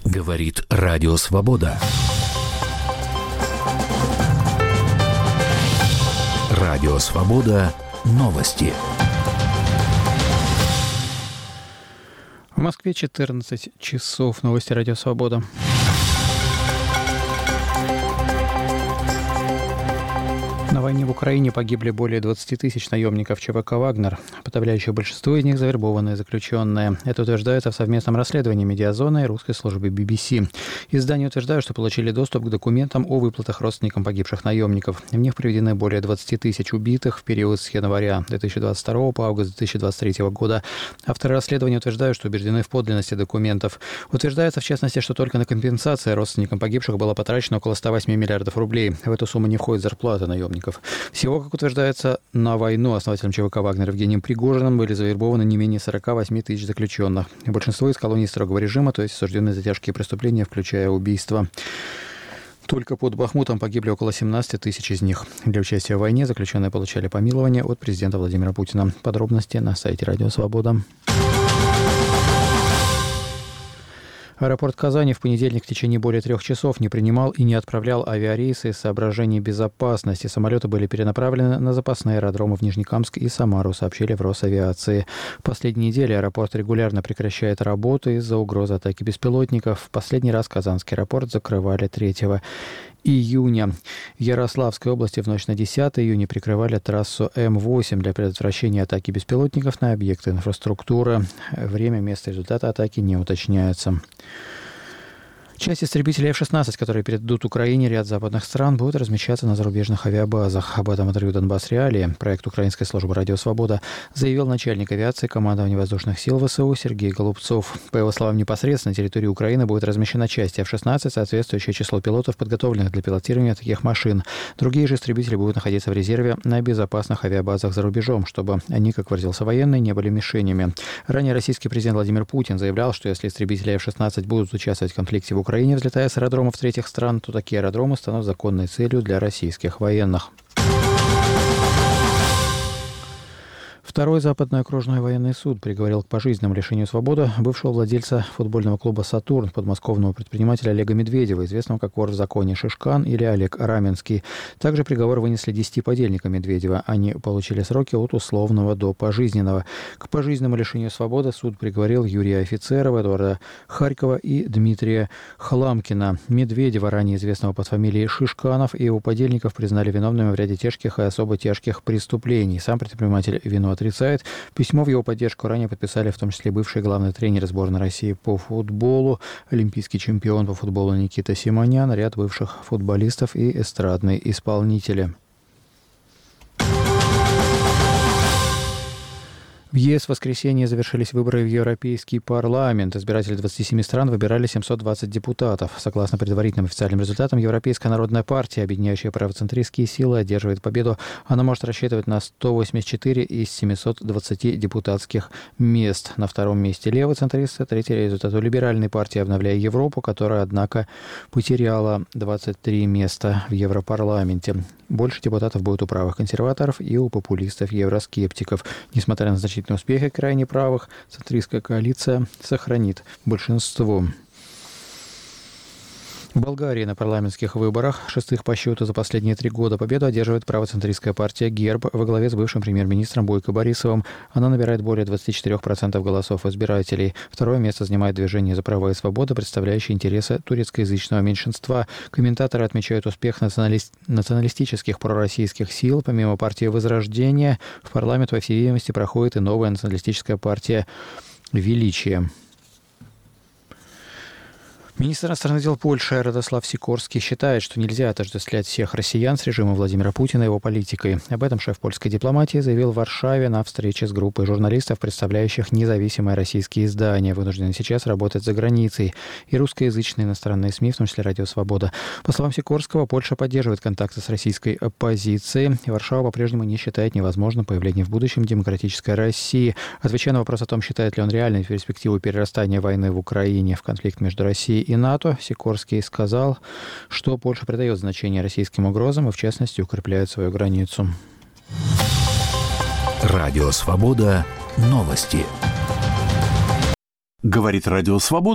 Говорит Радио Свобода. Радио Свобода. Новости. В Москве 14 часов. Новости Радио Свобода. На войне в Украине погибли более 20 тысяч наемников ЧВК «Вагнер». Подавляющее большинство из них завербованные заключенные. Это утверждается в совместном расследовании «Медиазоны» и русской службы BBC. Издания утверждают, что получили доступ к документам о выплатах родственникам погибших наемников. В них приведены более 20 тысяч убитых в период с января 2022 по август 2023 года. Авторы расследования утверждают, что убеждены в подлинности документов. Утверждается, в частности, что только на компенсации родственникам погибших было потрачено около 108 миллиардов рублей. В эту сумму не входит зарплата наемников. Всего, как утверждается, на войну основателем ЧВК «Вагнер» Евгением Пригожиным были завербованы не менее 48 тысяч заключенных. Большинство из колоний строгого режима, то есть осужденные за тяжкие преступления, включая убийство. Только под Бахмутом погибли около 17 тысяч из них. Для участия в войне заключенные получали помилование от президента Владимира Путина. Подробности на сайте Радио Свобода. Аэропорт Казани в понедельник в течение более 3 часов не принимал и не отправлял авиарейсы из соображений безопасности. Самолеты были перенаправлены на запасные аэродромы в Нижнекамск и Самару, сообщили в Росавиации. В последние недели аэропорт регулярно прекращает работу из-за угрозы атаки беспилотников. В последний раз Казанский аэропорт закрывали 3 июня. В Ярославской области в ночь на 10 июня прикрывали трассу М8 для предотвращения атаки беспилотников на объекты инфраструктуры. Время, место, результата атаки не уточняются. Часть истребителей F-16, которые передадут Украине ряд западных стран, будут размещаться на зарубежных авиабазах. Об этом интервью «Донбасс Реалии», проект украинской службы «Радио Свобода», заявил начальник авиации командования воздушных сил ВСУ Сергей Голубцов. По его словам, непосредственно на территории Украины будет размещена часть F-16, соответствующее число пилотов, подготовленных для пилотирования таких машин. Другие же истребители будут находиться в резерве на безопасных авиабазах за рубежом, чтобы они, как выразился военный, не были мишенями. Ранее российский президент Владимир Путин заявлял, что если истребители F-16 будут участвовать в конфликте в Украине, взлетая с аэродромов третьих стран, то такие аэродромы станут законной целью для российских военных. Второй западный окружной военный суд приговорил к пожизненному лишению свободы бывшего владельца футбольного клуба «Сатурн», подмосковного предпринимателя Олега Медведева, известного как вор в законе Шишкан или Олег Раменский. Также приговор вынесли 10 подельникам Медведева. Они получили сроки от условного до пожизненного. К пожизненному лишению свободы суд приговорил Юрия Офицерова, Эдуарда Харькова и Дмитрия Хламкина. Медведева, ранее известного под фамилией Шишканов, и его подельников признали виновными в ряде тяжких и особо тяжких преступлений. Сам предприниматель вину отрицает. Письмо в его поддержку ранее подписали в том числе бывший главный тренер сборной России по футболу, олимпийский чемпион по футболу Никита Симонян, ряд бывших футболистов и эстрадные исполнители. В ЕС в воскресенье завершились выборы в Европейский парламент. Избиратели 27 стран выбирали 720 депутатов. Согласно предварительным официальным результатам, Европейская народная партия, объединяющая правоцентристские силы, одерживает победу. Она может рассчитывать на 184 из 720 депутатских мест. На втором месте левоцентристы, третий результат у либеральной партии «Обновляя Европу», которая, однако, потеряла 23 места в Европарламенте. Больше депутатов будет у правых консерваторов и у популистов-евроскептиков. Несмотря на значительные успехи крайне правых, центристская коалиция сохранит большинство. В Болгарии на парламентских выборах, шестых по счету за последние 3 года, победу одерживает правоцентристская партия ГЕРБ во главе с бывшим премьер-министром Бойко Борисовым. Она набирает более 24% голосов избирателей. Второе место занимает движение «За права и свободы», представляющее интересы турецкоязычного меньшинства. Комментаторы отмечают успех националистических пророссийских сил. Помимо партии «Возрождение», в парламент, по всей видимости, проходит и новая националистическая партия «Величие». Министр иностранных дел Польши Радослав Сикорский считает, что нельзя отождествлять всех россиян с режимом Владимира Путина и его политикой. Об этом шеф польской дипломатии заявил в Варшаве на встрече с группой журналистов, представляющих независимые российские издания, вынуждены сейчас работать за границей, и русскоязычные иностранные СМИ, в том числе «Радио Свобода». По словам Сикорского, Польша поддерживает контакты с российской оппозицией. Варшава по-прежнему не считает невозможным появление в будущем демократической России. Отвечая на вопрос о том, считает ли он реальной перспективу перерастания войны в Украине в конфликт между Россией и НАТО, Сикорский сказал, что Польша придает значение российским угрозам и, в частности, укрепляет свою границу. Радио Свобода. Новости. Говорит Радио Свобода.